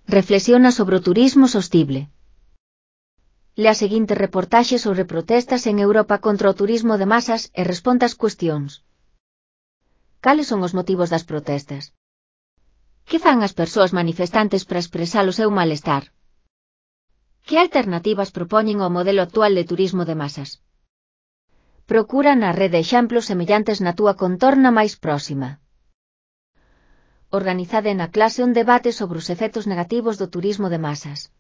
Reflexiona sobre o turismo sostible. Le a seguinte reportaxe sobre protestas en Europa contra o turismo de masas e responde ás cuestións. Cales son os motivos das protestas? Que fan as persoas manifestantes para expresar o seu malestar? Que alternativas propoñen ao modelo actual de turismo de masas? Procura na rede exemplos semellantes na túa contorna máis próxima. Organizade na clase un debate sobre os efectos negativos do turismo de masas.